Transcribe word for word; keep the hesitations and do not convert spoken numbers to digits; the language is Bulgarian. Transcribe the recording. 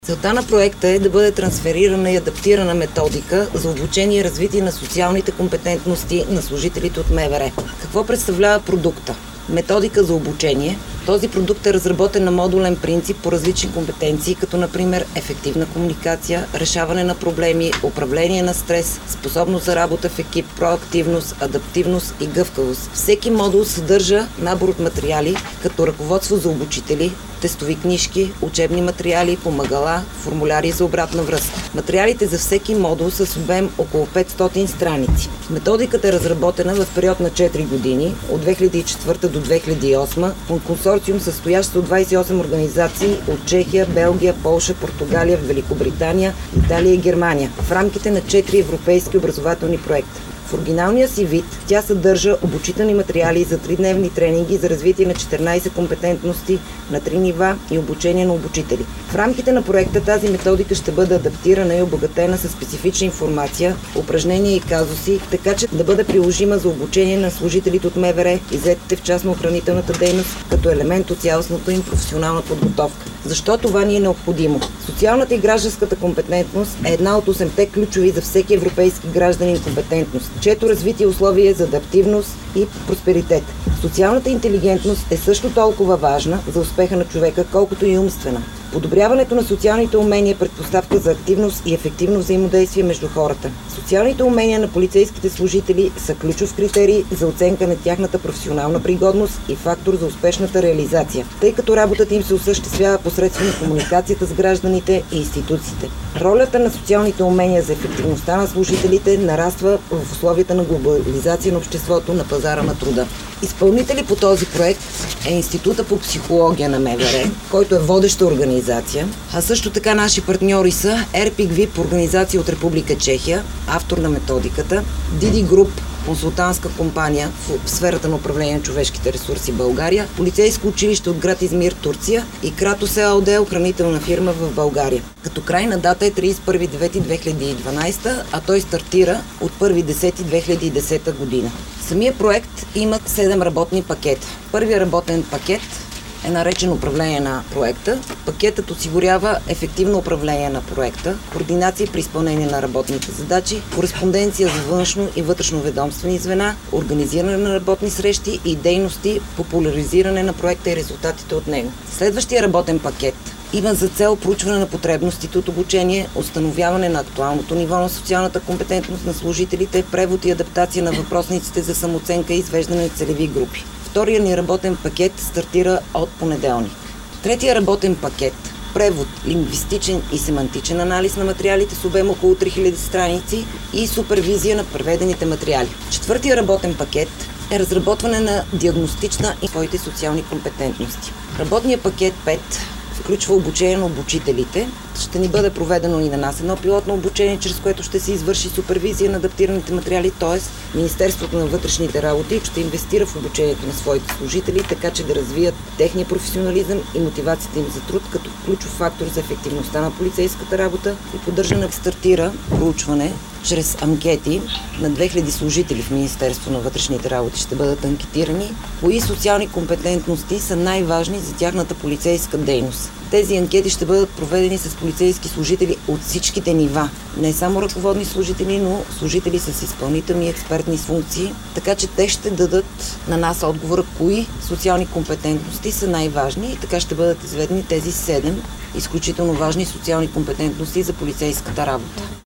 Целта на проекта е да бъде трансферирана и адаптирана методика за обучение и развитие на социалните компетентности на служителите от М В Р. Какво представлява продукта? Методика за обучение. Този продукт е разработен на модулен принцип по различни компетенции, като например ефективна комуникация, решаване на проблеми, управление на стрес, способност за работа в екип, проактивност, адаптивност и гъвкавост. Всеки модул съдържа набор от материали, като ръководство за обучители, тестови книжки, учебни материали, помагала, формуляри за обратна връзка. Материалите за всеки модул са с обем около петстотин страници. Методиката е разработена в период на четири години, от две хиляди и четвърта до две хиляди и осма, от консорциум, състоящ се от двадесет и осем организации от Чехия, Белгия, Полша, Португалия, Великобритания, Италия и Германия, в рамките на четири европейски образователни проекта. В оригиналния си вид тя съдържа обучителни материали за тридневни тренинги за развитие на четиринадесет компетентности на три нива и обучение на обучители. В рамките на проекта тази методика ще бъде адаптирана и обогатена със специфична информация, упражнения и казуси, така че да бъде приложима за обучение на служителите от М В Р и заетите в частно-охранителната дейност като елемент от цялостната им професионална подготовка. Защо това ни е необходимо? Социалната и гражданската компетентност е една от осемте ключови за всеки европейски гражданин компетентност, чието развитие е условие за адаптивност и просперитет. Социалната интелигентност е също толкова важна за успеха на човека, колкото и умствена. Подобряването на социалните умения е предпоставка за активност и ефективно взаимодействие между хората. Социалните умения на полицейските служители са ключов критерий за оценка на тяхната професионална пригодност и фактор за успешната реализация, тъй като работата им се осъществява посредством комуникацията с гражданите и институциите. Ролята на социалните умения за ефективността на служителите нараства в условията на глобализация на обществото на пазара на труда. Изпълнители по този проект е Института по психология на М В Р, който е водеща организация, а също така наши партньори са Ерпик ВИП, организация от Република Чехия, автор на методиката, Диди Груп, консултантска компания в сферата на управление на човешките ресурси България, полицейско училище от град Измир, Турция и Кратос ЕООД, охранителна фирма в България. Като крайна дата е тридесет и първи девети две хиляди и дванадесета, а той стартира от първи десети две хиляди и десета година. Самия проект има седем работни пакета. Първият работен пакет е наречен управление на проекта. Пакетът осигурява ефективно управление на проекта, координация при изпълнение на работните задачи, кореспонденция за външно и вътрешно ведомствени звена, организиране на работни срещи и дейности, популяризиране на проекта и резултатите от него. Следващия работен пакет има за цел проучване на потребностите от обучение, установяване на актуалното ниво на социалната компетентност на служителите, превод и адаптация на въпросниците за самооценка и извеждане на целеви групи. Втория ни работен пакет стартира от понеделник. Третия работен пакет – превод, лингвистичен и семантичен анализ на материалите с обем около три хиляди страници и супервизия на преведените материали. Четвъртия работен пакет е разработване на диагностична и своите социални компетентности. Работният пакет пет включва обучение на обучителите. Ще ни бъде проведено и на нас едно пилотно обучение, чрез което ще се извърши супервизия на адаптираните материали, т.е. Министерството на вътрешните работи ще инвестира в обучението на своите служители, така че да развият техния професионализъм и мотивацията им за труд като ключов фактор за ефективността на полицейската работа и поддържане. Стартира проучване чрез анкети на две хиляди служители в Министерство на вътрешните работи ще бъдат анкетирани, кои социални компетентности са най-важни за тяхната полицейска дейност. Тези анкети ще бъдат проведени с полицейски служители от всичките нива, не само ръководни служители, но служители с изпълнителни и експертни функции, така че те ще дадат на нас отговора кои социални компетентности са най-важни и така ще бъдат изведени тези седем изключително важни социални компетентности за полицейската работа.